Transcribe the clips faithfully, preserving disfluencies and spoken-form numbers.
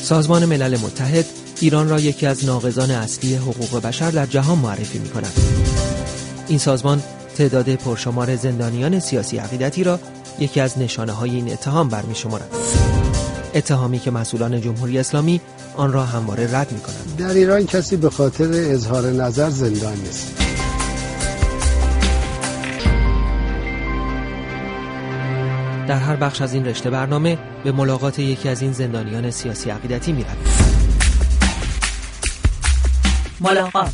سازمان ملل متحد ایران را یکی از ناقضان اصلی حقوق بشر در جهان معرفی می‌کند. این سازمان تعداد پرشمار زندانیان سیاسی عقیدتی را یکی از نشانه‌های این اتهام برمی‌شمارد. اتهامی که مسئولان جمهوری اسلامی آن را همواره رد می‌کنند. در ایران کسی به خاطر اظهار نظر زندان نیست. در هر بخش از این رشته برنامه به ملاقات یکی از این زندانیان سیاسی عقیدتی می‌رویم. ملاقات.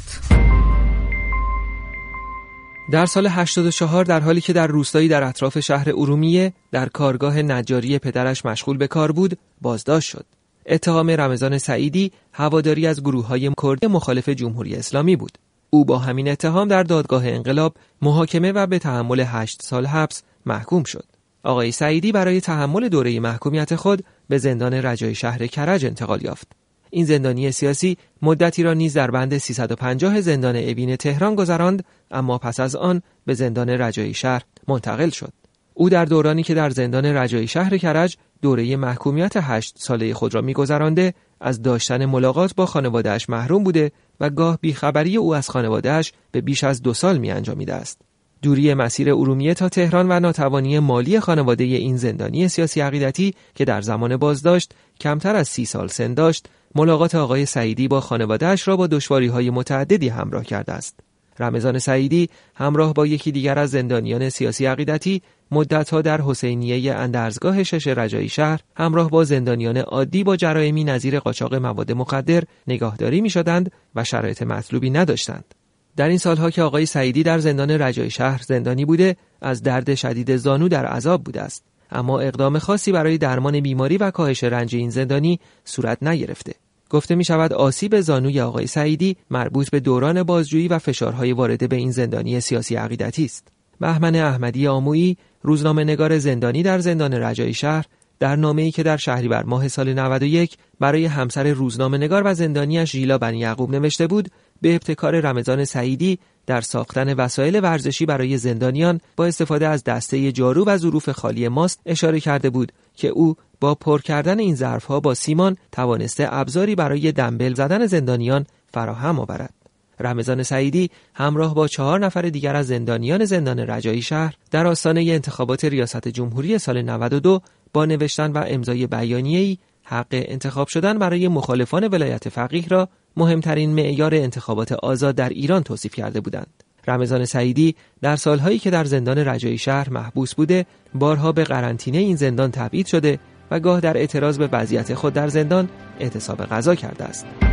در سال هشتاد و چهار در حالی که در روستایی در اطراف شهر ارومیه در کارگاه نجاری پدرش مشغول به کار بود، بازداشت شد. اتهام رمضان سعیدی هواداری از گروه‌های کرد مخالف جمهوری اسلامی بود. او با همین اتهام در دادگاه انقلاب محاکمه و به تحمل هشت سال حبس محکوم شد. آقای سعیدی برای تحمل دوره محکومیت خود به زندان رجایی شهر کرج انتقال یافت. این زندانی سیاسی مدتی را نیز در بند سیصد و پنجاه زندان اوین تهران گذراند، اما پس از آن به زندان رجایی شهر منتقل شد. او در دورانی که در زندان رجایی شهر کرج دوره محکومیت هشت ساله خود را می‌گذرانده، از داشتن ملاقات با خانواده‌اش محروم بوده و گاه بیخبری او از خانواده‌اش به بیش از دو سال می‌انجامیده است. دوری مسیر ارومیه تا تهران و ناتوانی مالی خانواده این زندانی سیاسی عقیدتی که در زمان بازداشت کمتر از سی سال سن داشت، ملاقات آقای سعیدی با خانواده‌اش را با دشواری‌های متعددی همراه کرده است. رمضان سعیدی همراه با یکی دیگر از زندانیان سیاسی عقیدتی مدت‌ها در حسینیه اندرزگاه شش رجایی شهر همراه با زندانیان عادی با جرائمی نظیر قاچاق مواد مخدر نگاهداری می‌شدند و شرایط مطلوبی نداشتند. در این سالها که آقای سعیدی در زندان رجایی شهر زندانی بوده، از درد شدید زانو در عذاب بوده است، اما اقدام خاصی برای درمان بیماری و کاهش رنج این زندانی صورت نگرفته. گفته می شود آسیب زانوی آقای سعیدی مربوط به دوران بازجویی و فشارهای وارده به این زندانی سیاسی عقیدتی است. بهمن احمدی آمویی، روزنامه‌نگار زندانی در زندان رجایی شهر، در نامه‌ای که در شهریور ماه سال نود و یک برای همسر روزنامه‌نگار و زندانیش ژیلا بنی یعقوب نوشته بود، به ابتکار رمضان سعیدی در ساختن وسایل ورزشی برای زندانیان با استفاده از دسته جارو و ظروف خالی ماست اشاره کرده بود که او با پر کردن این ظرف‌ها با سیمان توانسته ابزاری برای دمبل زدن زندانیان فراهم آورد. رمضان سعیدی همراه با چهار نفر دیگر از زندانیان زندان رجایی شهر در آستانه انتخابات ریاست جمهوری سال نود و دو با نوشتن و امضای بیانیه‌ای حق انتخاب شدن برای مخالفان ولایت فقیه را مهمترین معیار انتخابات آزاد در ایران توصیف کرده بودند. رمضان سعیدی در سالهایی که در زندان رجایی شهر محبوس بوده، بارها به قرنطینه این زندان تبعید شده و گاه در اعتراض به وضعیت خود در زندان اعتصاب غذا کرده است.